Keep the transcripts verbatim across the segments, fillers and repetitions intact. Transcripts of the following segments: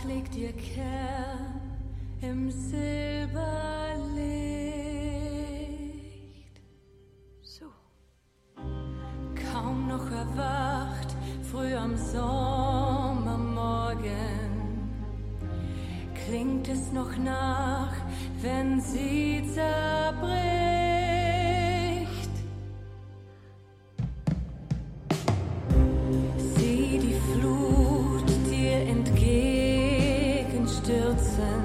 liegt ihr Kern im Silberlicht. So. Kaum noch erwacht, früh am Sommermorgen, klingt es noch nach, wenn sie zerbricht. Sieh die Flut dir entgegenstürzen,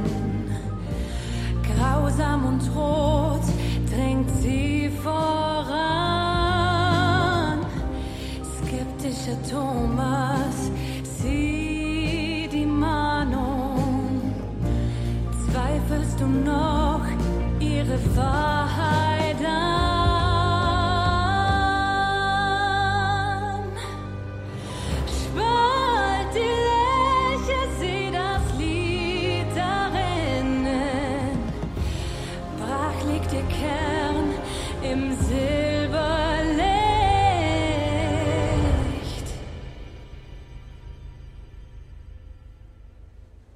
grausam und rot drängt sie voran. Skeptischer Thomas, sieh die Mahnung, zweifelst du noch ihre Wahrheit?